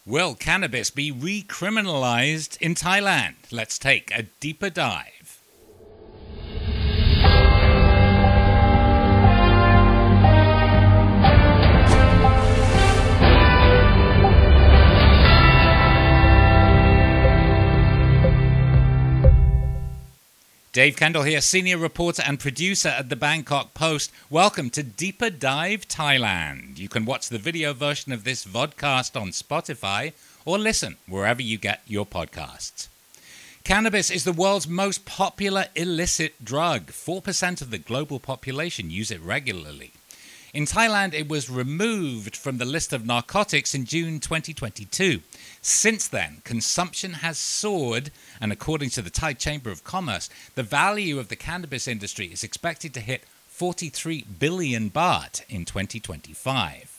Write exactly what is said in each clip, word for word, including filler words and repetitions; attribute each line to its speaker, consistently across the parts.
Speaker 1: Will cannabis be recriminalized in Thailand? Let's take a deeper dive. Dave Kendall here, senior reporter and producer at the Bangkok Post. Welcome to Deeper Dive Thailand. You can watch the video version of this vodcast on Spotify or listen wherever you get your podcasts. Cannabis is the world's most popular illicit drug. four percent of the global population use it regularly. In Thailand, it was removed from the list of narcotics in June twenty twenty-two. Since then, consumption has soared, and according to the Thai Chamber of Commerce, the value of the cannabis industry is expected to hit forty-three billion baht in twenty twenty-five.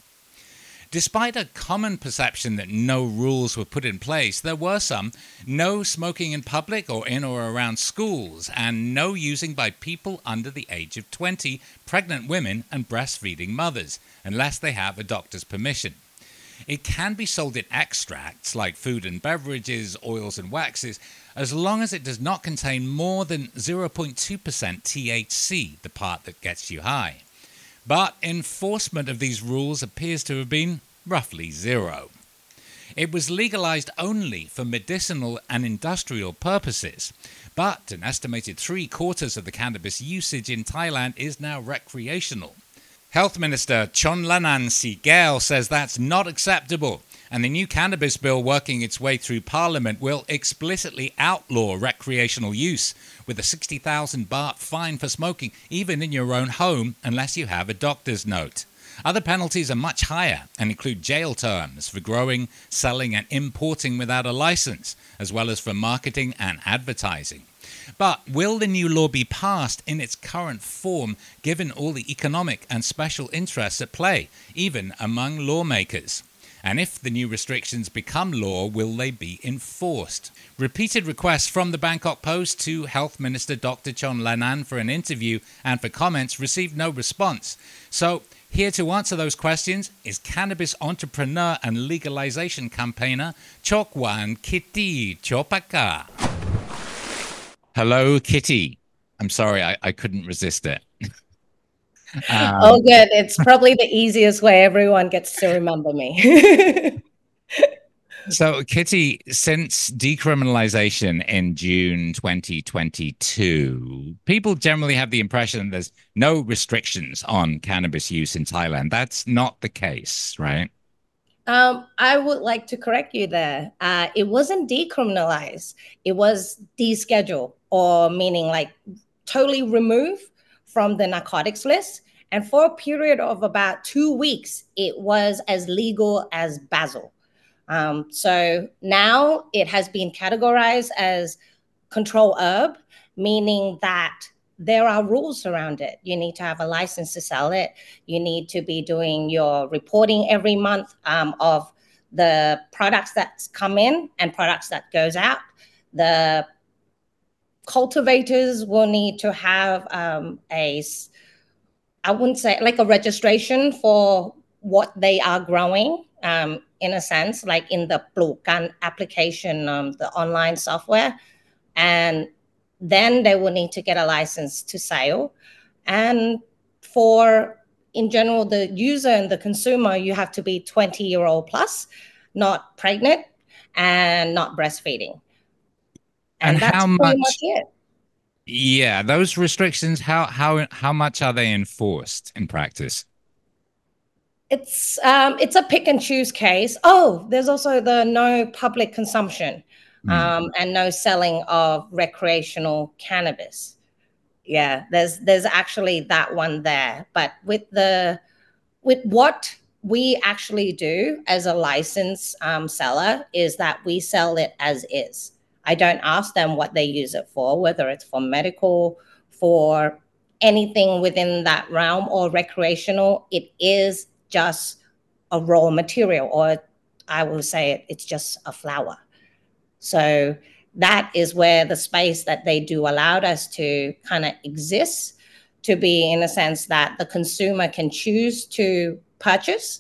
Speaker 1: Despite a common perception that no rules were put in place, there were some: no smoking in public or in or around schools, and no using by people under the age of twenty, pregnant women and breastfeeding mothers, unless they have a doctor's permission. It can be sold in extracts like food and beverages, oils and waxes, as long as it does not contain more than zero point two percent T H C, the part that gets you high. But enforcement of these rules appears to have been roughly zero. It was legalized only for medicinal and industrial purposes, but an estimated three quarters of the cannabis usage in Thailand is now recreational. Health Minister Chonlanan Srikel says that's not acceptable, and the new cannabis bill working its way through Parliament will explicitly outlaw recreational use, with a sixty thousand baht fine for smoking, even in your own home, unless you have a doctor's note. Other penalties are much higher and include jail terms for growing, selling and importing without a license, as well as for marketing and advertising. But will the new law be passed in its current form, given all the economic and special interests at play, even among lawmakers? And if the new restrictions become law, will they be enforced? Repeated requests from the Bangkok Post to Health Minister Doctor Chonlanan for an interview and for comments received no response. So, here to answer those questions is cannabis entrepreneur and legalization campaigner Chokwan Kitty Chopaka. Hello, Kitty. I'm sorry, I, I couldn't resist it.
Speaker 2: um, oh, good. It's probably the easiest way everyone gets to remember me.
Speaker 1: So, Kitty, since decriminalization in June twenty twenty-two, people generally have the impression there's no restrictions on cannabis use in Thailand. That's not the case, right?
Speaker 2: Um, I would like to correct you there. Uh, it wasn't decriminalized. It was descheduled, or meaning like totally removed from the narcotics list. And for a period of about two weeks, it was as legal as basil. Um, so now it has been categorized as control herb, meaning that there are rules around it. You need to have a license to sell it. You need to be doing your reporting every month um, of the products that come in and products that goes out. The cultivators will need to have um, a, I wouldn't say like a registration for what they are growing. Um, in a sense, like in the Plukan application, um, the online software. And then they will need to get a license to sell. And for, in general, the user and the consumer, you have to be twenty year old plus, not pregnant and not breastfeeding. And, and that's how pretty much, much it.
Speaker 1: Yeah, those restrictions, how how how much are they enforced in practice?
Speaker 2: It's um, it's a pick and choose case. Oh, there's also the no public consumption um, mm. and no selling of recreational cannabis. Yeah, there's there's actually that one there. But with the with what we actually do as a licensed um, seller is that we sell it as is. I don't ask them what they use it for, whether it's for medical, for anything within that realm or recreational. It is just a raw material, or I will say it, it's just a flower. So that is where the space that they do allowed us to kind of exist, to be in a sense that the consumer can choose to purchase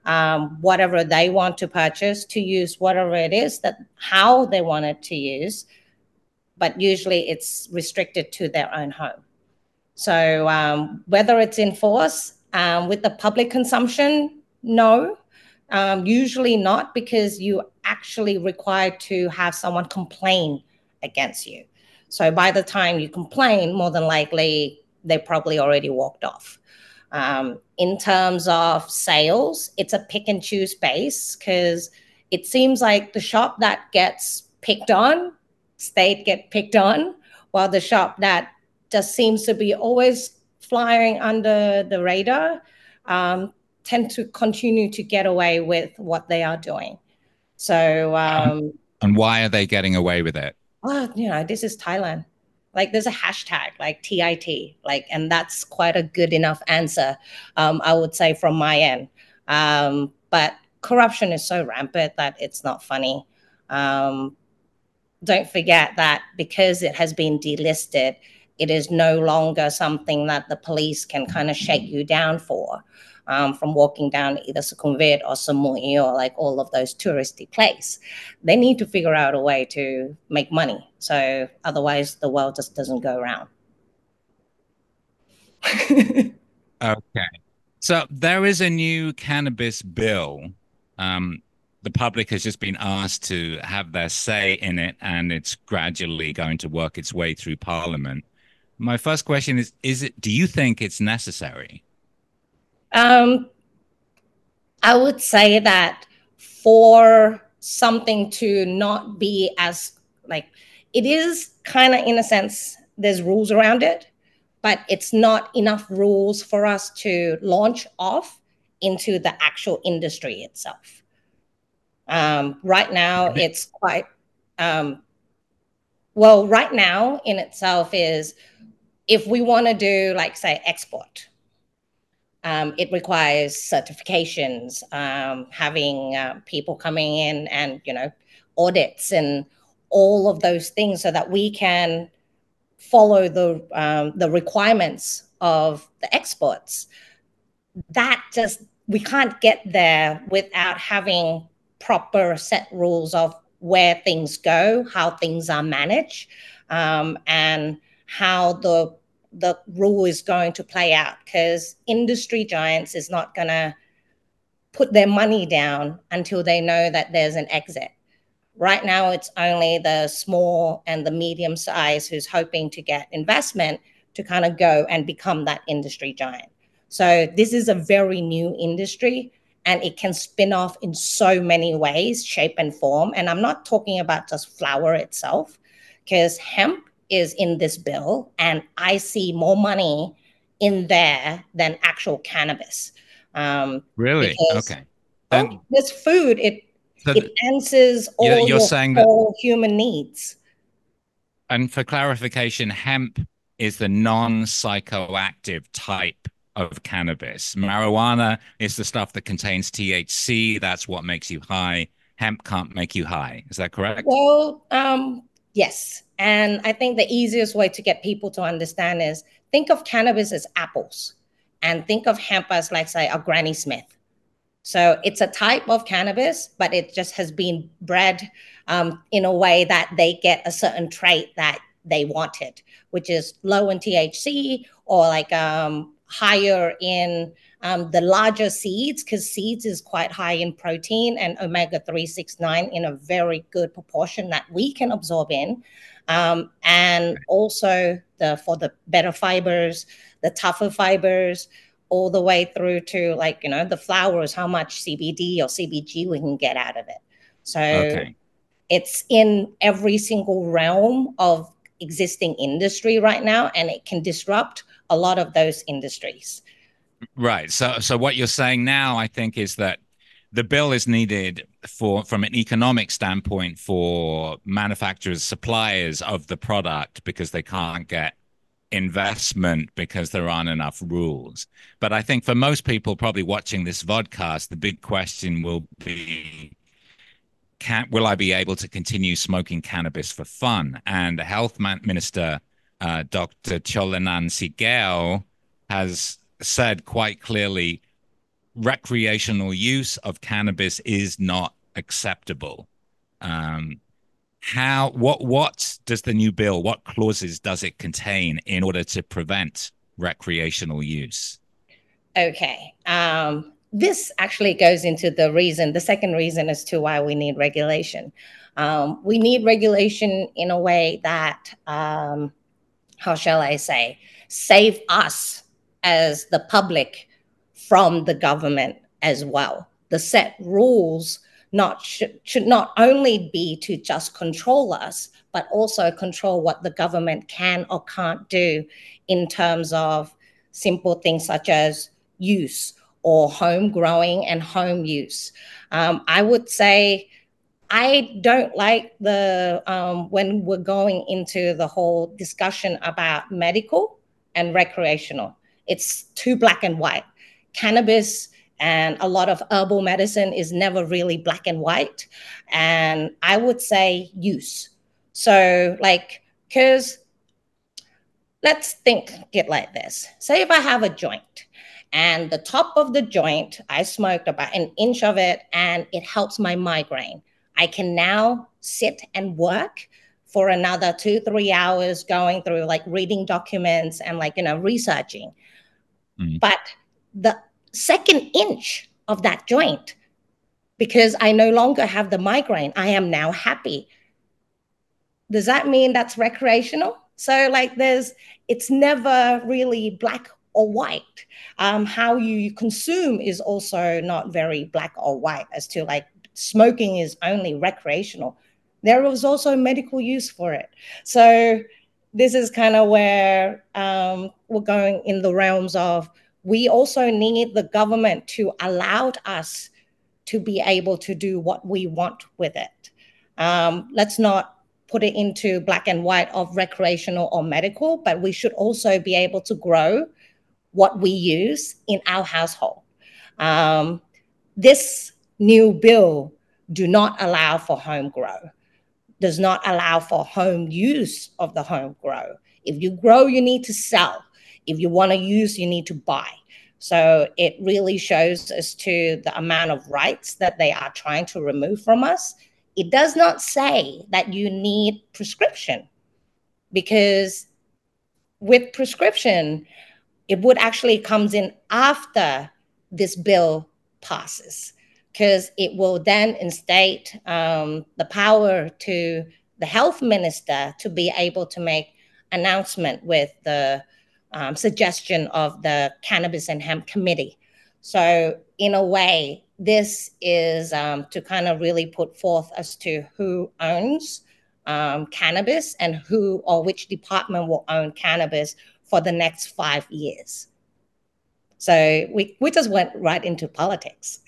Speaker 2: um, whatever they want to purchase, to use whatever it is that how they want it to use, but usually it's restricted to their own home. So um, whether it's enforced um, with the public consumption, no, um, usually not, because you actually required to have someone complain against you. So by the time you complain, more than likely they probably already walked off. Um, in terms of sales, it's a pick and choose base, because it seems like the shop that gets picked on, state get picked on, while the shop that just seems to be always flying under the radar um, tend to continue to get away with what they are doing. So, um,
Speaker 1: and why are they getting away with it?
Speaker 2: Well, you know, this is Thailand. Like, there's a hashtag like T I T, like, and that's quite a good enough answer, um, I would say, from my end. Um, but corruption is so rampant that it's not funny. Um, don't forget that because it has been delisted, it is no longer something that the police can kind of shake you down for, um, from walking down either Sukhumvit or Samui or like all of those touristy places. They need to figure out a way to make money. So otherwise the world just doesn't go around.
Speaker 1: Okay. So there is a new cannabis bill. Um, the public has just been asked to have their say in it, and it's gradually going to work its way through Parliament. My first question is, is it, do you think it's necessary?
Speaker 2: Um, I would say that for something to not be as, like, it is kind of, in a sense, there's rules around it, but it's not enough rules for us to launch off into the actual industry itself. Um, right now, it's quite, um, well, right now in itself is, if we want to do, like, say, export, um, it requires certifications, um, having uh, people coming in and, you know, audits and all of those things so that we can follow the um, the requirements of the exports. That just, we can't get there without having proper set rules of where things go, how things are managed, um, and how the the rule is going to play out, because industry giants is not going to put their money down until they know that there's an exit. Right now, it's only the small and the medium size who's hoping to get investment to kind of go and become that industry giant. So this is a very new industry, and it can spin off in so many ways, shape and form. And I'm not talking about just flower itself, because hemp is in this bill, and I see more money in there than actual cannabis. Um,
Speaker 1: Really?
Speaker 2: because,
Speaker 1: okay.
Speaker 2: Then, oh, this food, it so it answers all you're, you're your saying that human needs.
Speaker 1: And for clarification, hemp is the non-psychoactive type of cannabis. Marijuana is the stuff that contains T H C. That's what makes you high. Hemp can't make you high. Is that correct?
Speaker 2: Well, um, yes. And I think the easiest way to get people to understand is, think of cannabis as apples, and think of hemp as, like, say, a Granny Smith. So it's a type of cannabis, but it just has been bred um, in a way that they get a certain trait that they wanted, which is low in T H C, or like um, higher in um, the larger seeds, because seeds is quite high in protein and omega three six nine in a very good proportion that we can absorb in. Um, and also the for the better fibers, the tougher fibers, all the way through to, like, you know, the flowers, how much C B D or C B G we can get out of it. So okay. It's in every single realm of existing industry right now, and it can disrupt a lot of those industries.
Speaker 1: Right. So, so what you're saying now, I think, is that the bill is needed for, from an economic standpoint, for manufacturers, suppliers of the product, because they can't get investment because there aren't enough rules. But I think for most people probably watching this vodcast, the big question will be, can, will I be able to continue smoking cannabis for fun? And the health minister, uh, Doctor Cholanan Sigao, has said quite clearly, recreational use of cannabis is not acceptable. Um, how what what does the new bill, what clauses does it contain in order to prevent recreational use?
Speaker 2: Okay. Um, this actually goes into the reason, the second reason as to why we need regulation. Um, we need regulation in a way that, um, how shall I say, save us as the public from the government as well. The set rules not should, should not only be to just control us, but also control what the government can or can't do in terms of simple things such as use or home growing and home use. Um, I would say I don't like the um, when we're going into the whole discussion about medical and recreational. It's too black and white. Cannabis and a lot of herbal medicine is never really black and white. And I would say use. So, like, because let's think it like this. Say if I have a joint and the top of the joint, I smoked about an inch of it and it helps my migraine. I can now sit and work for another two, three hours going through like reading documents and like, you know, researching. Mm. But the second inch of that joint, because I no longer have the migraine, I am now happy. Does that mean that's recreational? So like there's, it's never really black or white. Um, how you consume is also not very black or white as to like smoking is only recreational. There was also medical use for it. So this is kind of where um, we're going in the realms of we also need the government to allow us to be able to do what we want with it. Um, let's not put it into black and white of recreational or medical, but we should also be able to grow what we use in our household. Um, this new bill do not allow for home grow, does not allow for home use of the home grow. If you grow, you need to sell. If you want to use, you need to buy. So it really shows as to the amount of rights that they are trying to remove from us. It does not say that you need prescription, because with prescription, it would actually comes in after this bill passes, because it will then instate um, the power to the health minister to be able to make announcement with the um, suggestion of the Cannabis and Hemp Committee. So in a way, this is um, to kind of really put forth as to who owns um, cannabis and who or which department will own cannabis for the next five years. So we, we just went right into politics.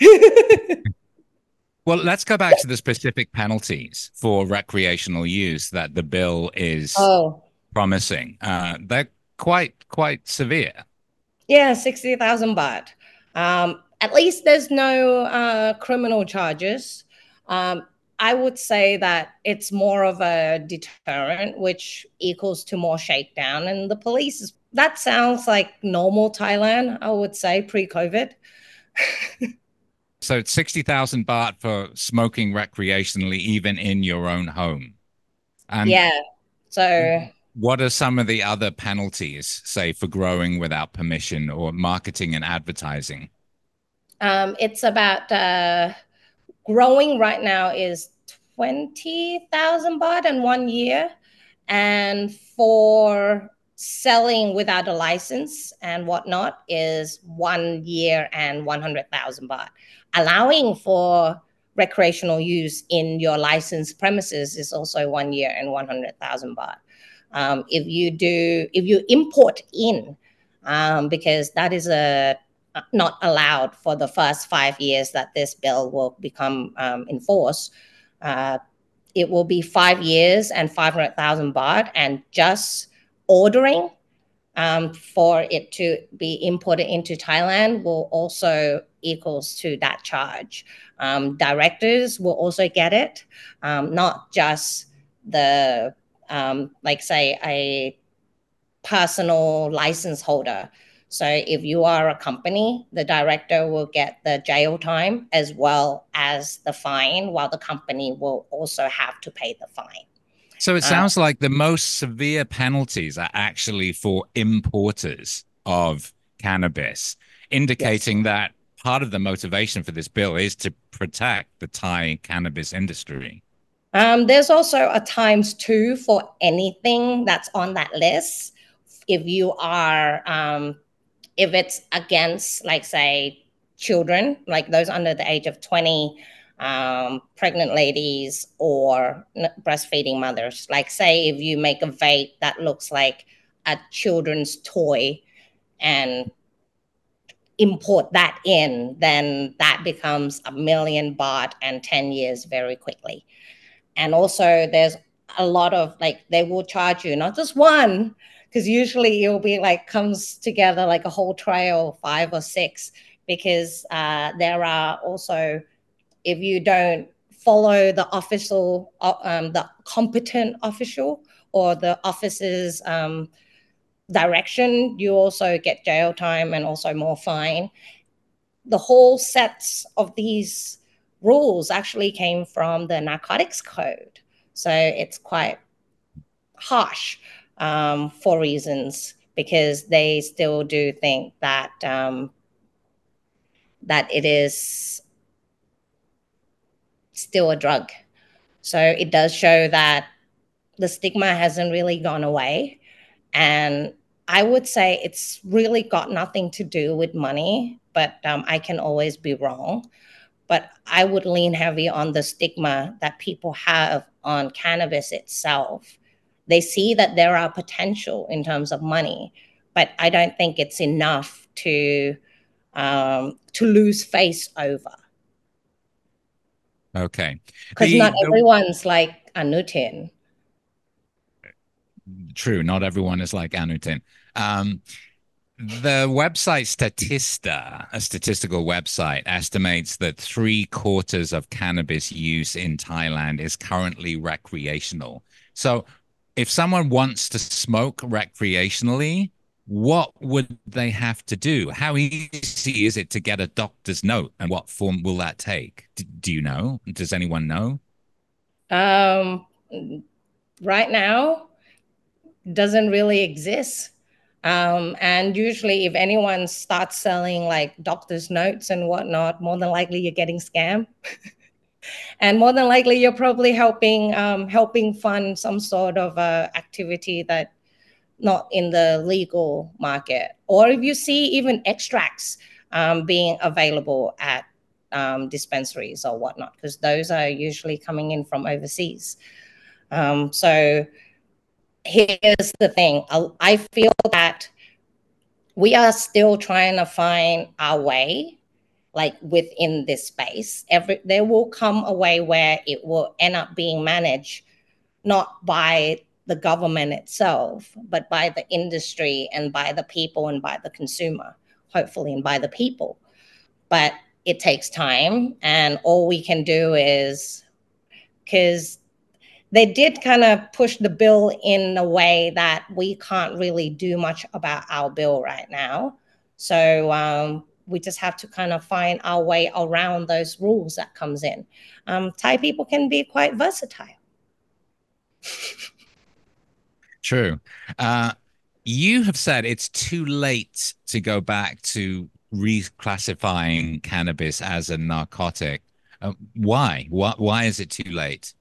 Speaker 1: Well, let's go back to the specific penalties for recreational use that the bill is oh. promising. Uh, they're quite, quite severe.
Speaker 2: Yeah, sixty thousand baht. Um, at least there's no uh, criminal charges. Um, I would say that it's more of a deterrent, which equals to more shakedown. And the police is, that sounds like normal Thailand, I would say, pre-COVID.
Speaker 1: So it's sixty thousand baht for smoking recreationally, even in your own home.
Speaker 2: And yeah. So
Speaker 1: what are some of the other penalties, say, for growing without permission or marketing and advertising?
Speaker 2: Um, it's about uh, growing right now is twenty thousand baht in one year. And for selling without a license and whatnot is one year and one hundred thousand baht. Allowing for recreational use in your licensed premises is also one year and one hundred thousand baht. Um, if you do, if you import in, um, because that is a not allowed for the first five years that this bill will become um, enforced, uh, it will be five years and five hundred thousand baht, and just ordering um, for it to be imported into Thailand will also equals to that charge. Um, directors will also get it, um, not just the, um, like say a personal license holder. So if you are a company, the director will get the jail time as well as the fine, while the company will also have to pay the fine.
Speaker 1: So it sounds uh, like the most severe penalties are actually for importers of cannabis, indicating yes. that part of the motivation for this bill is to protect the Thai cannabis industry.
Speaker 2: Um, there's also a times two for anything that's on that list. If you are, um, if it's against, like, say, children, like those under the age of twenty, um, pregnant ladies, or breastfeeding mothers. Like, say, if you make a vape that looks like a children's toy and import that in, then that becomes a million baht and ten years very quickly. And also there's a lot of, like, they will charge you not just one, because usually it'll be like comes together like a whole trail, five or six, because uh, there are also, if you don't follow the official, um, the competent official or the office's um, direction, you also get jail time and also more fine. The whole sets of these rules actually came from the narcotics code. So it's quite harsh um, for reasons, because they still do think that um, that it is still a drug. So it does show that the stigma hasn't really gone away. And I would say it's really got nothing to do with money, but um, I can always be wrong. But I would lean heavy on the stigma that people have on cannabis itself. They see that there are potential in terms of money, but I don't think it's enough to um, to lose face over.
Speaker 1: Okay.
Speaker 2: Because not the, everyone's like Anutin.
Speaker 1: True. Not everyone is like Anutin. Um, The website Statista, a statistical website, estimates that three quarters of cannabis use in Thailand is currently recreational. So if someone wants to smoke recreationally, what would they have to do? How easy is it to get a doctor's note, and what form will that take? D- do you know? Does anyone know?
Speaker 2: Um, right now, doesn't really exist. Um, and usually if anyone starts selling like doctor's notes and whatnot, more than likely you're getting scammed. And more than likely you're probably helping um, helping fund some sort of uh, activity that not in the legal market. Or if you see even extracts um, being available at um, dispensaries or whatnot, because those are usually coming in from overseas. Um, so here's the thing. I feel that we are still trying to find our way, like within this space. Every there will come a way where it will end up being managed not by the government itself, but by the industry and by the people and by the consumer, hopefully, and by the people. But it takes time, and all we can do is, because they did kind of push the bill in a way that we can't really do much about our bill right now. So um, we just have to kind of find our way around those rules that comes in. Um, Thai people can be quite versatile.
Speaker 1: True. Uh, you have said it's too late to go back to reclassifying cannabis as a narcotic. Uh, why? Why? Why is it too late?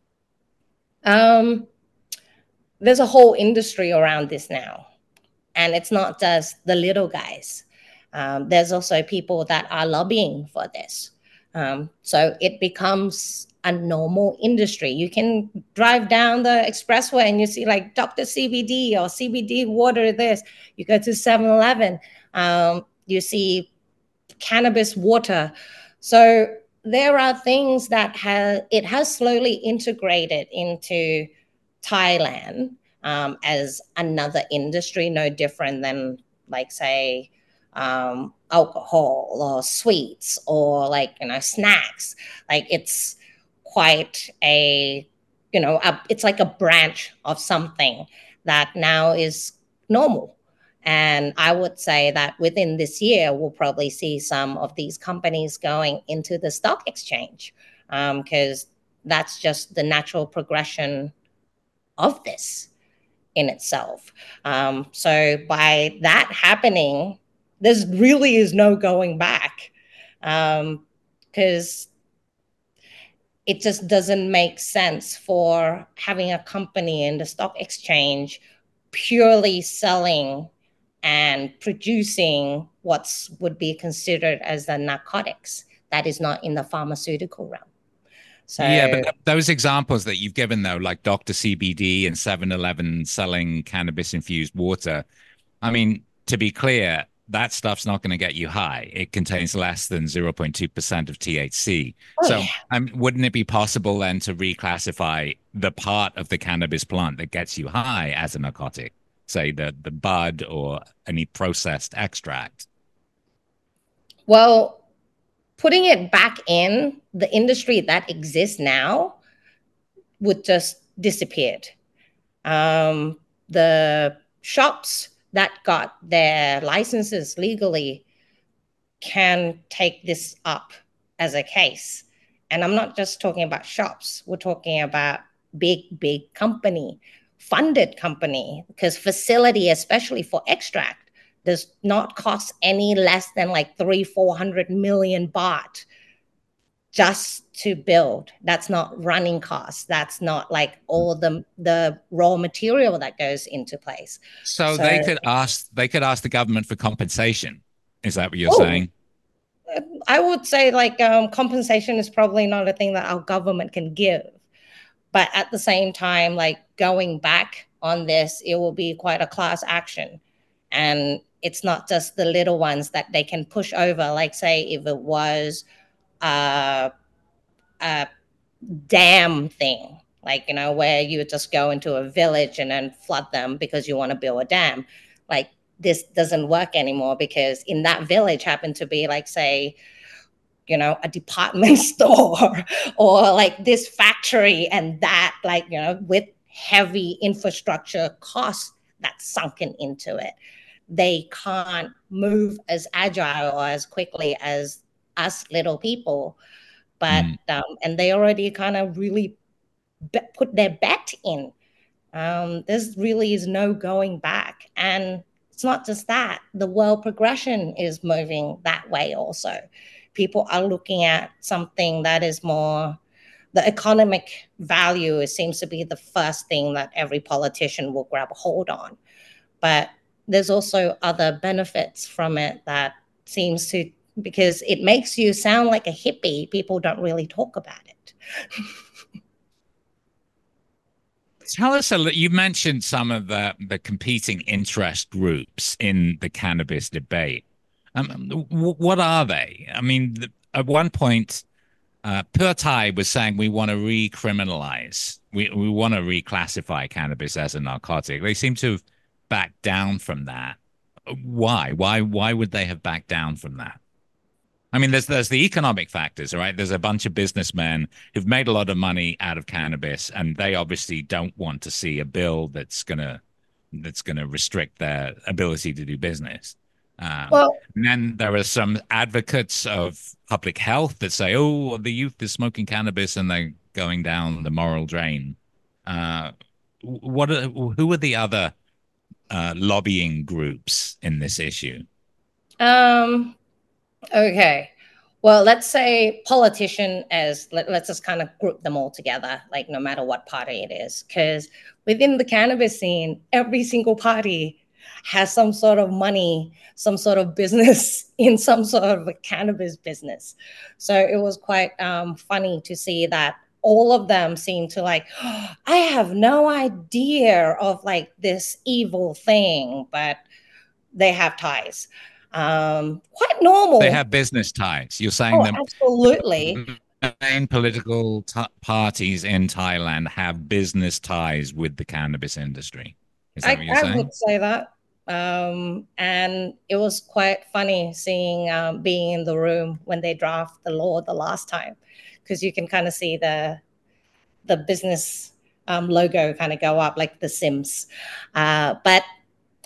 Speaker 2: Um, there's a whole industry around this now, and it's not just the little guys. Um, there's also people that are lobbying for this. Um, so it becomes a normal industry. You can drive down the expressway and you see like Doctor C B D or C B D water this. You go to seven eleven, um, you see cannabis water. So there are things that have, it has slowly integrated into Thailand um, as another industry, no different than, like, say, um, alcohol or sweets or, like, you know, snacks. Like, it's quite a, you know, a, it's like a branch of something that now is normal. And I would say that within this year, we'll probably see some of these companies going into the stock exchange, because um, that's just the natural progression of this in itself. Um, so by that happening, there really is no going back, because um, it just doesn't make sense for having a company in the stock exchange purely selling and producing what would be considered as the narcotics that is not in the pharmaceutical realm. So
Speaker 1: yeah, but th- those examples that you've given, though, like Doctor C B D and seven eleven selling cannabis infused water, I mean, to be clear, that stuff's not going to get you high. It contains less than zero point two percent of T H C.
Speaker 2: oh,
Speaker 1: So,
Speaker 2: yeah.
Speaker 1: um, wouldn't it be possible then to reclassify the part of the cannabis plant that gets you high as a narcotic, say the, the bud or any processed extract?
Speaker 2: Well, putting it back in the industry that exists now would just disappear. Um, the shops that got their licenses legally can take this up as a case. And I'm not just talking about shops. We're talking about big, big company, funded company, because facility, especially for extract, does not cost any less than like three, four hundred million baht just to build. That's not running costs. That's not like all the the raw material that goes into place.
Speaker 1: So
Speaker 2: So,
Speaker 1: they could ask they could ask the government for compensation. Is that what you're
Speaker 2: oh,
Speaker 1: saying?
Speaker 2: I would say like um, compensation is probably not a thing that our government can give. But at the same time, like going back on this, it will be quite a class action. And it's not just the little ones that they can push over. Like, say, if it was uh, a dam thing, like, you know, where you would just go into a village and then flood them because you want to build a dam. Like, this doesn't work anymore because in that village happened to be, like, say, you know, a department store or like this factory and that, like, you know, with heavy infrastructure costs that's sunken into it. They can't move as agile or as quickly as us little people. But,
Speaker 1: Mm.
Speaker 2: um, and they already kind of really be- put their bet in. Um, there's really is no going back. And it's not just that, the world progression is moving that way also. People are looking at something that is more, the economic value, it seems to be the first thing that every politician will grab a hold on. But there's also other benefits from it that seems to, because it makes you sound like a hippie, people don't really talk about it.
Speaker 1: Tell us a little. You mentioned some of the the competing interest groups in the cannabis debate. Um, w- what are they? I mean, the, at one point, uh, Pheu Thai was saying we want to recriminalize, we we want to reclassify cannabis as a narcotic. They seem to have backed down from that. Why? Why? Why would they have backed down from that? I mean, there's there's the economic factors, right? There's a bunch of businessmen who've made a lot of money out of cannabis, and they obviously don't want to see a bill that's gonna that's gonna restrict their ability to do business. Um,
Speaker 2: Well,
Speaker 1: and then there are some advocates of public health that say, "Oh, the youth is smoking cannabis and they're going down the moral drain." Uh, what are, who are the other uh, lobbying groups in this issue?
Speaker 2: um, okay. Well, let's say politician as let, let's just kind of group them all together, like no matter what party it is, because within the cannabis scene, every single party has some sort of money, some sort of business in some sort of a cannabis business. So it was quite um, funny to see that all of them seem to like, oh, I have no idea of like this evil thing, but they have ties. Um, quite
Speaker 1: They
Speaker 2: normal.
Speaker 1: have business ties. You're saying
Speaker 2: Oh,
Speaker 1: that
Speaker 2: absolutely.
Speaker 1: the main political t- parties in Thailand have business ties with the cannabis industry. Is that
Speaker 2: I,
Speaker 1: what you're
Speaker 2: I
Speaker 1: saying?
Speaker 2: would say that. Um, and it was quite funny seeing um, being in the room when they draft the law the last time, because you can kind of see the the business um, logo kind of go up like The Sims. Uh, but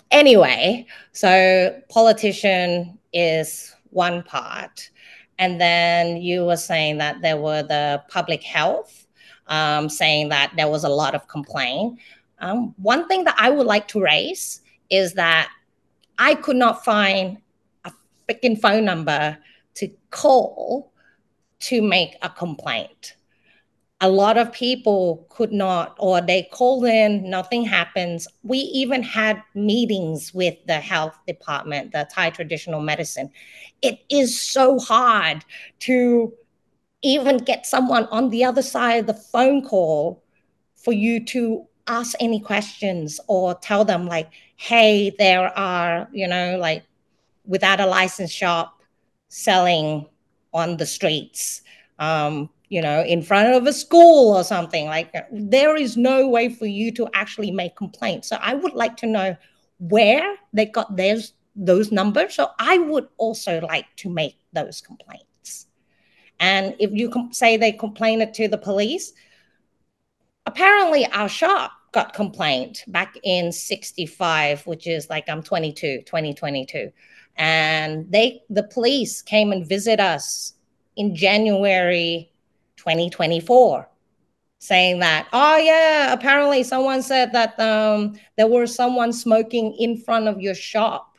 Speaker 2: Anyway, so politician is one part. And then you were saying that there were the public health, um, saying that there was a lot of complaint. Um, one thing that I would like to raise is that I could not find a freaking phone number to call to make a complaint. A lot of people could not, or they called in, nothing happens. We even had meetings with the health department, the Thai traditional medicine. It is so hard to even get someone on the other side of the phone call for you to ask any questions or tell them like, hey, there are, you know, like without a license shop selling on the streets. Um, you know, in front of a school or something like that. There is no way for you to actually make complaints. So I would like to know where they got those, those numbers. So I would also like to make those complaints. And if you com- say they complain it to the police, apparently our shop got complained back in sixty-five, which is like I'm twenty-two, twenty twenty-two. And they, the police came and visit us in January twenty twenty-four, saying that, oh yeah, apparently someone said that um, there was someone smoking in front of your shop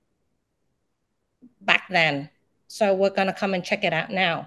Speaker 2: back then. So we're gonna come and check it out now.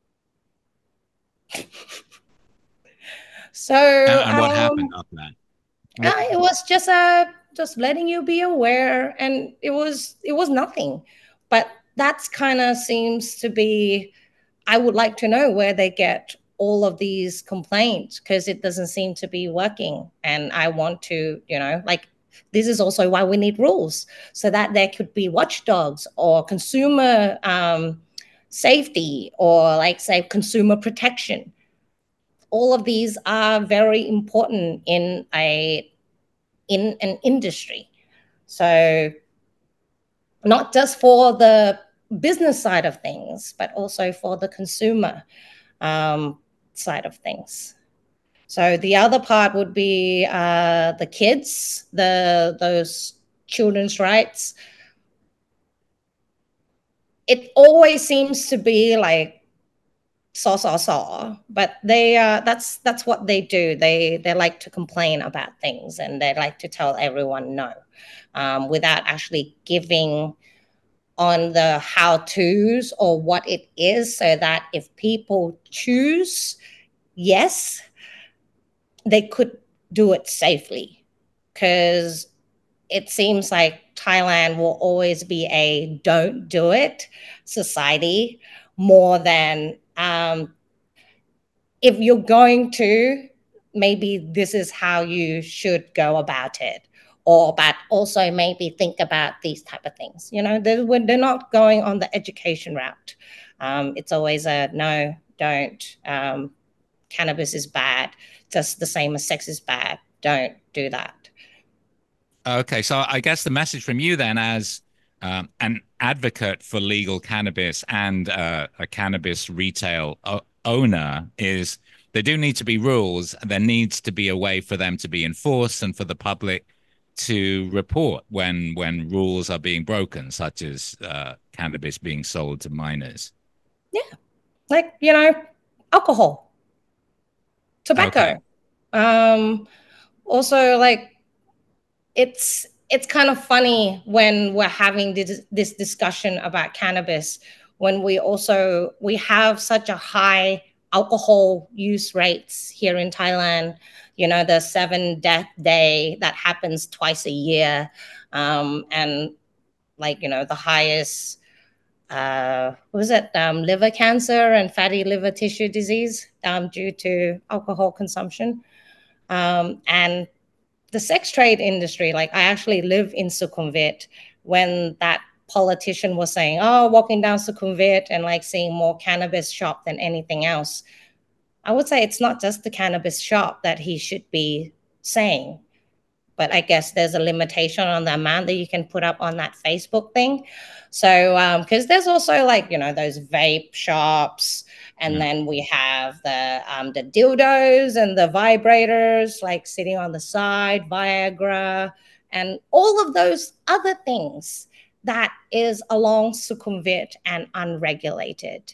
Speaker 2: So
Speaker 1: And, and what
Speaker 2: um,
Speaker 1: happened after that?
Speaker 2: Uh, it was just uh, just letting you be aware, and it was it was nothing. But that's kind of seems to be. I would like to know where they get all of these complaints because it doesn't seem to be working. And I want to, you know, like this is also why we need rules so that there could be watchdogs or consumer um, safety or like say consumer protection. All of these are very important in a in an industry. So not just for the business side of things, but also for the consumer um, side of things. So the other part would be uh, the kids, the those children's rights. It always seems to be like saw saw saw, but they uh, that's that's what they do. They they like to complain about things and they like to tell everyone no, um, without actually giving on the how to's or what it is, so that if people choose yes, they could do it safely. Because it seems like Thailand will always be a don't do it society more than um, if you're going to, maybe this is how you should go about it. Or, but also maybe think about these type of things. You know, they're, they're not going on the education route. Um, it's always a no, don't. Um, cannabis is bad, just the same as sex is bad. Don't do that.
Speaker 1: Okay, so I guess the message from you then, as um, an advocate for legal cannabis and uh, a cannabis retail o- owner, is there do need to be rules. There needs to be a way for them to be enforced and for the public to report when when rules are being broken, such as uh, cannabis being sold to minors.
Speaker 2: Yeah, like you know, alcohol, tobacco.
Speaker 1: Okay.
Speaker 2: Um, also, like it's it's kind of funny when we're having this, this discussion about cannabis when we also we have such a high alcohol use rates here in Thailand. You know, the seven death day that happens twice a year, um, and like you know the highest uh, what was it um, liver cancer and fatty liver tissue disease um, due to alcohol consumption, um, and the sex trade industry. Like I actually live in Sukhumvit when that politician was saying, oh, walking down Sukhumvit and like seeing more cannabis shop than anything else. I would say it's not just the cannabis shop that he should be saying, but I guess there's a limitation on the amount that you can put up on that Facebook thing. So, um, because there's also like, you know, those vape shops, and
Speaker 1: Yeah.
Speaker 2: then we have the um, the dildos and the vibrators like sitting on the side, Viagra, and all of those other things that is along Sukhumvit and unregulated.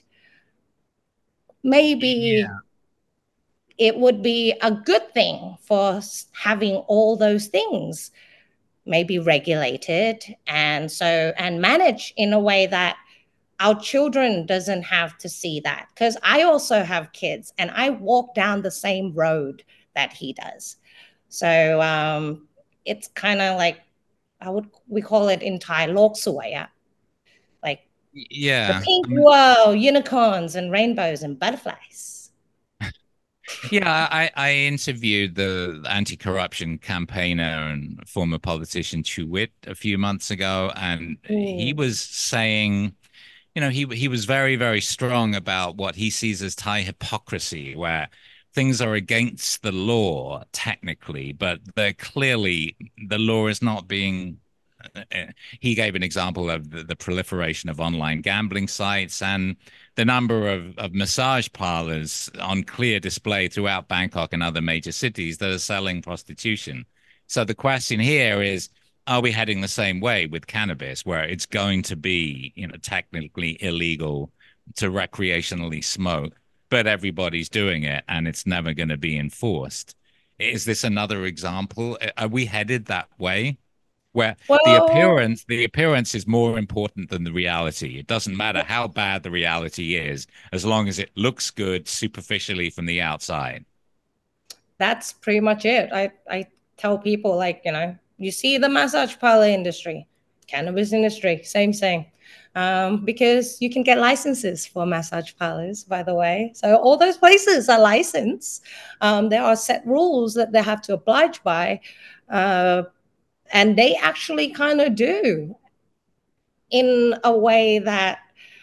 Speaker 2: Maybe
Speaker 1: Yeah.
Speaker 2: it would be a good thing for having all those things maybe regulated and so and managed in a way that our children doesn't have to see that, because I also have kids and I walk down the same road that he does. So um, it's kind of like, I would we call it in Thai lok suaya, like the
Speaker 1: Yeah.
Speaker 2: pink
Speaker 1: I mean,
Speaker 2: world, unicorns and rainbows and butterflies.
Speaker 1: yeah, I, I interviewed the anti-corruption campaigner and former politician Chu Wit a few months ago, and he
Speaker 2: Mm.
Speaker 1: was saying, you know, he he was very, very strong about what he sees as Thai hypocrisy, where things are against the law technically, but they're clearly the law is not being. uh, He gave an example of the, the proliferation of online gambling sites and the number of, of massage parlors on clear display throughout Bangkok and other major cities that are selling prostitution. So the question here is, are we heading the same way with cannabis, where it's going to be, you know, technically illegal to recreationally smoke, but everybody's doing it and it's never going to be enforced? Is this another example? Are we headed that way? Where the
Speaker 2: Well,
Speaker 1: appearance the appearance is more important than the reality. It doesn't matter how bad the reality is, as long as it looks good superficially from the outside.
Speaker 2: that's pretty much it. I, I tell people, like, you know, you see the massage parlor industry, cannabis industry, same thing. Um, because you can get licenses for massage parlors, by the way. So all those places are licensed. Um, there are set rules that they have to oblige by. Uh, and they actually kind of do in a way that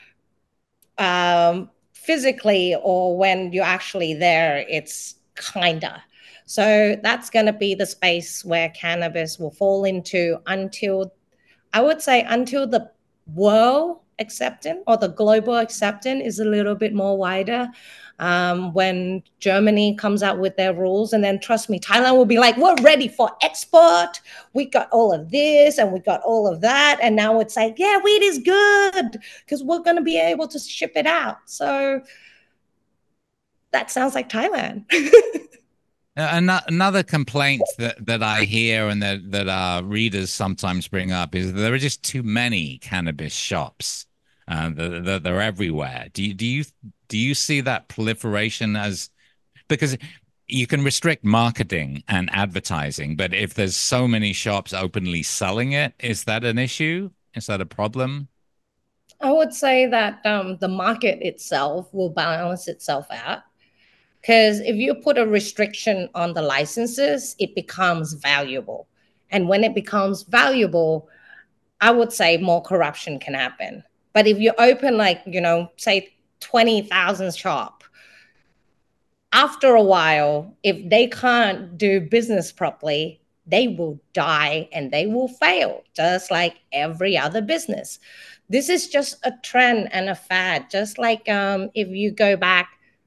Speaker 2: um, physically, or when you're actually there, it's kinda. So that's going to be the space where cannabis will fall into until, I would say, until the world acceptance or the global acceptance is a little bit more wider. Um, when Germany comes out with their rules, and then trust me, Thailand will be like, we're ready for export. We got all of this and we got all of that. And now it's like, yeah, weed is good because we're going to be able to ship it out. So that sounds like Thailand.
Speaker 1: Uh, Another complaint that, that I hear and that, that our readers sometimes bring up is that there are just too many cannabis shops. Uh, that, that they're everywhere. Do you do you do you see that proliferation as, because you can restrict marketing and advertising, but if there's so many shops openly selling it, is that an issue? Is that a problem?
Speaker 2: I would say that um, the market itself will balance itself out. Because if you put a restriction on the licenses, it becomes valuable. And when it becomes valuable, I would say more corruption can happen. But if you open, like, you know, say twenty thousand shop, after a while, if they can't do business properly, they will die and they will fail, just like every other business. This is just a trend and a fad. Just like um, if you go back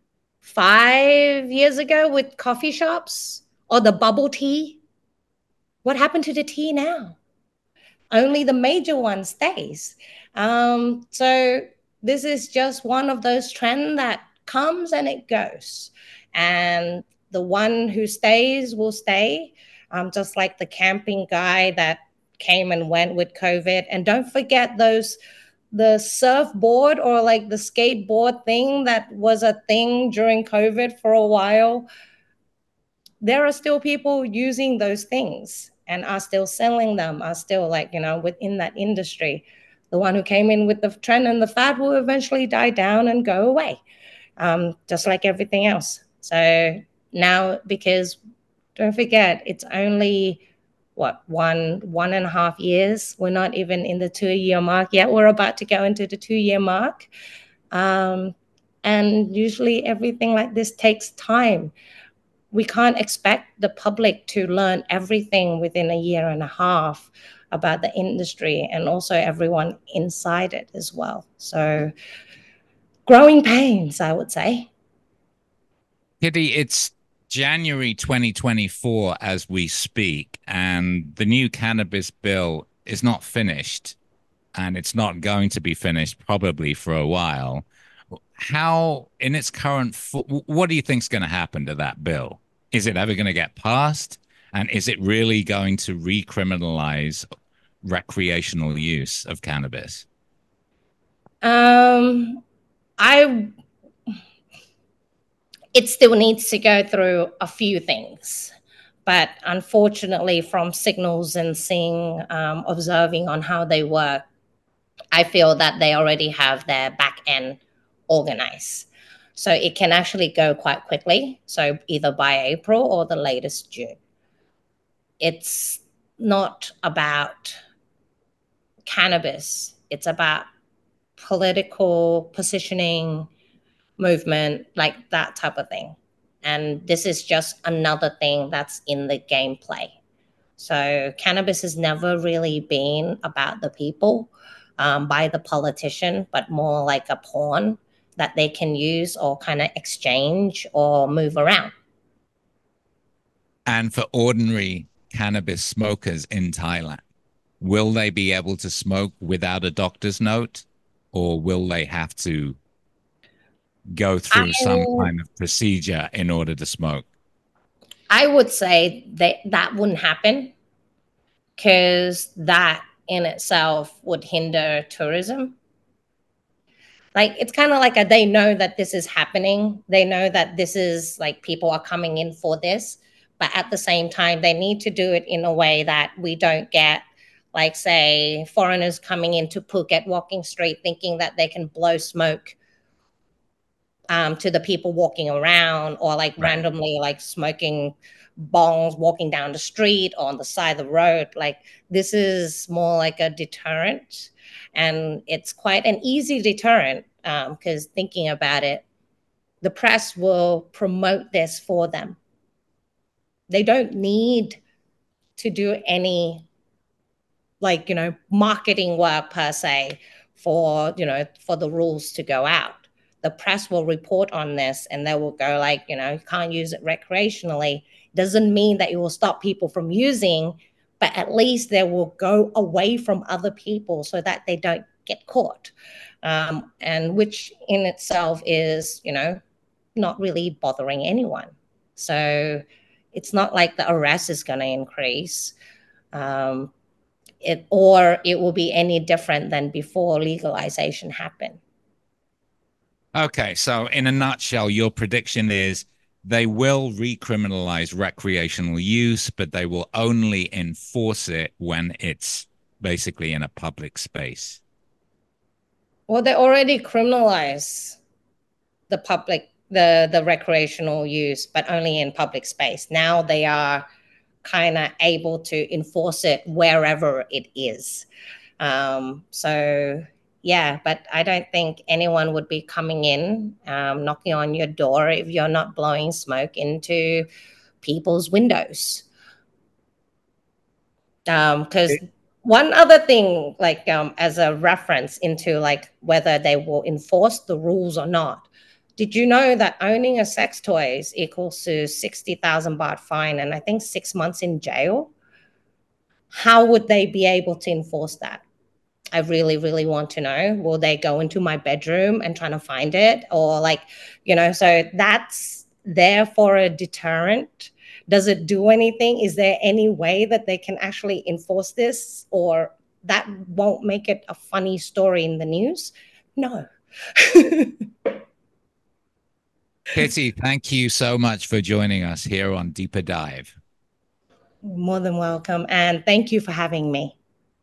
Speaker 2: five years ago with coffee shops or the bubble tea, what happened to the tea now? Only the major one stays. Um, so this is just one of those trends that comes and it goes. And the one who stays will stay, um, just like the camping guy that came and went with COVID. And don't forget those the surfboard or like the skateboard thing that was a thing during COVID for a while. There are still people using those things and are still selling them, are still, like, you know, within that industry. The one who came in with the trend and the fad will eventually die down and go away, um, just like everything else. So now, because don't forget, it's only what one one and a half years. We're not even in the two year mark yet. We're about to go into the two year mark, um, and usually everything like this takes time. We can't expect the public to learn everything within a year and a half about the industry, and also everyone inside it as well. So growing pains, I would say.
Speaker 1: Kitty, it's January twenty twenty-four as we speak. and the new cannabis bill is not finished, and it's not going to be finished probably for a while. How, in its current, fo- what do you think is going to happen to that bill? Is it ever going to get passed? And is it really going to recriminalize recreational use of cannabis?
Speaker 2: Um, I it still needs to go through a few things, but unfortunately, from signals and seeing, um, observing on how they work, I feel that they already have their back end organized. So it can actually go quite quickly. So either by April or the latest June. It's not about cannabis, it's about political positioning, movement, like that type of thing. And this is just another thing that's in the gameplay. So cannabis has never really been about the people, um, by the politician, but more like a pawn that they can use or kind of exchange or move around.
Speaker 1: And for ordinary cannabis smokers in Thailand, will they be able to smoke without a doctor's note, or will they have to go
Speaker 2: I,
Speaker 1: through some kind of procedure in order to smoke?
Speaker 2: I would say that that wouldn't happen because that in itself would hinder tourism. Like it's kind of like a, they know that this is happening. They know that this is like people are coming in for this, but at the same time, they need to do it in a way that we don't get, like, say, foreigners coming into Phuket walking street thinking that they can blow smoke, um, to the people walking around, or like
Speaker 1: Right.
Speaker 2: randomly like smoking bongs walking down the street or on the side of the road. Like this is more like a deterrent, and it's quite an easy deterrent because um, thinking about it, the press will promote this for them. They don't need to do any, like, you know, marketing work per se for, you know, for the rules to go out. The press will report on this and they will go like, you know, you can't use it recreationally. Doesn't mean that it will stop people from using, but at least they will go away from other people so that they don't get caught. Um, and which in itself is, you know, not really bothering anyone. So it's not like the arrest is going to increase. Um, it, or it will be any different than before legalization happened.
Speaker 1: Okay, so in a nutshell, your prediction is they will recriminalize recreational use, but they will only enforce it when it's basically in a public space.
Speaker 2: Well, they already criminalize the public, the the recreational use, but only in public space. Now they are kind of able to enforce it wherever it is. Um, so yeah, but I don't think anyone would be coming in, um, knocking on your door if you're not blowing smoke into people's windows. Because um, one other thing, like um, as a reference into like whether they will enforce the rules or not. Did you know that owning a sex toy is equals to sixty thousand baht fine and I think six months in jail? How would they be able to enforce that? I really, really want to know. Will they go into my bedroom and trying to find it? Or like, you know, so that's there for a deterrent. Does it do anything? Is there any way that they can actually enforce this? Or that won't make it a funny story in the news? No.
Speaker 1: Kitty, thank you so much for joining us here on Deeper Dive.
Speaker 2: More than welcome. And thank you for having me.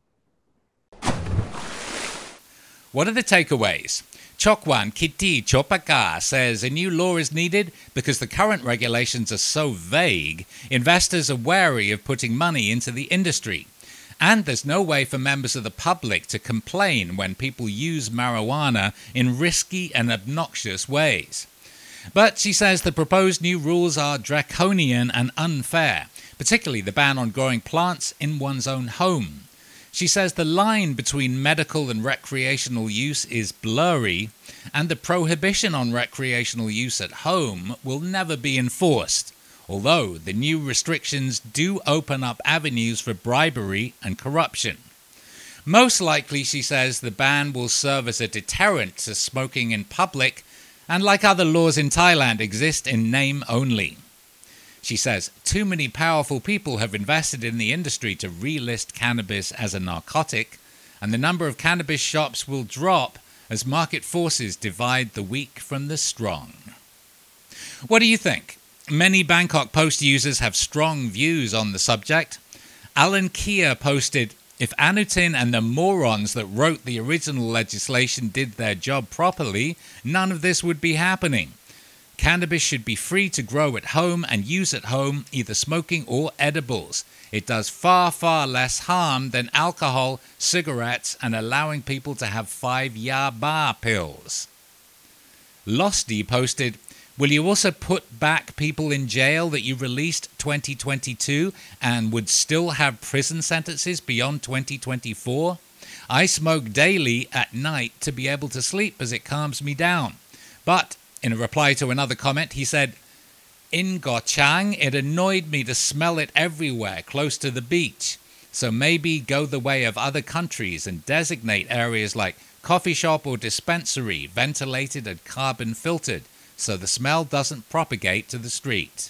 Speaker 1: What are the takeaways? Chokwan Kitty Chopaka says a new law is needed because the current regulations are so vague, investors are wary of putting money into the industry. And there's no way for members of the public to complain when people use marijuana in risky and obnoxious ways. But she says the proposed new rules are draconian and unfair, particularly the ban on growing plants in one's own home. She says the line between medical and recreational use is blurry, and the prohibition on recreational use at home will never be enforced. although the new restrictions do open up avenues for bribery and corruption. Most likely, she says, the ban will serve as a deterrent to smoking in public and, like other laws in Thailand, exist in name only. She says too many powerful people have invested in the industry to relist cannabis as a narcotic, and the number of cannabis shops will drop as market forces divide the weak from the strong. What do you think? Many Bangkok Post users have strong views on the subject. Alan Kia posted, "If Anutin and the morons that wrote the original legislation did their job properly, none of this would be happening. Cannabis should be free to grow at home and use at home, either smoking or edibles. It does far, far less harm than alcohol, cigarettes, and allowing people to have five yaba pills." Losty posted, "Will you also put back people in jail that you released twenty twenty-two and would still have prison sentences beyond twenty twenty-four? I smoke daily at night to be able to sleep as it calms me down." But in a reply to another comment, he said, "In Goh Chang, it annoyed me to smell it everywhere close to the beach. So maybe go the way of other countries and designate areas like coffee shop or dispensary, ventilated and carbon filtered, so the smell doesn't propagate to the street."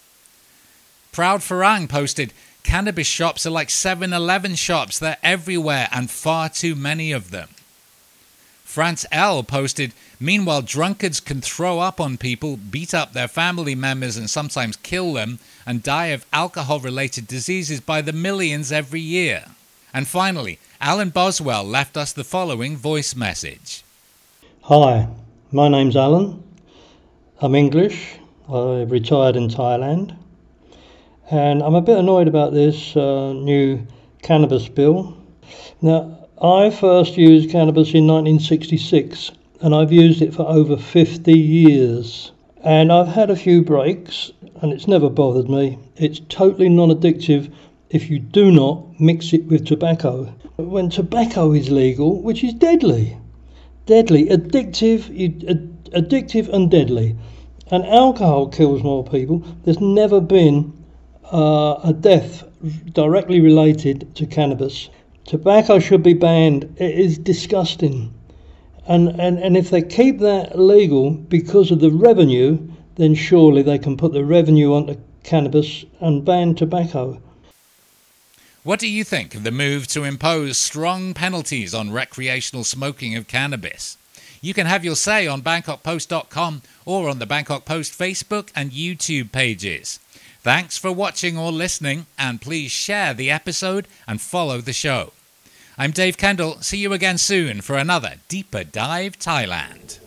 Speaker 1: Proud Farang posted, "Cannabis shops are like seven eleven shops. They're everywhere and far too many of them." France L posted, "Meanwhile, drunkards can throw up on people, beat up their family members and sometimes kill them, and die of alcohol-related diseases by the millions every year." And finally, Alan Boswell left us the following voice message.
Speaker 3: "Hi, my name's Alan. I'm English. I retired in Thailand. And I'm a bit annoyed about this uh, new cannabis bill. Now, I first used cannabis in nineteen sixty-six, and I've used it for over fifty years. And I've had a few breaks, and it's never bothered me. It's totally non-addictive if you do not mix it with tobacco. When tobacco is legal, which is deadly, deadly, addictive, ad- addictive and deadly. And alcohol kills more people. There's never been uh, a death directly related to cannabis. Tobacco should be banned. It is disgusting. And, and, and if they keep that legal because of the revenue, then surely they can put the revenue onto cannabis and ban tobacco."
Speaker 1: What do you think of the move to impose strong penalties on recreational smoking of cannabis? You can have your say on Bangkok Post dot com or on the Bangkok Post Facebook and YouTube pages. Thanks for watching or listening, and please share the episode and follow the show. I'm Dave Kendall. See you again soon for another Deeper Dive Thailand.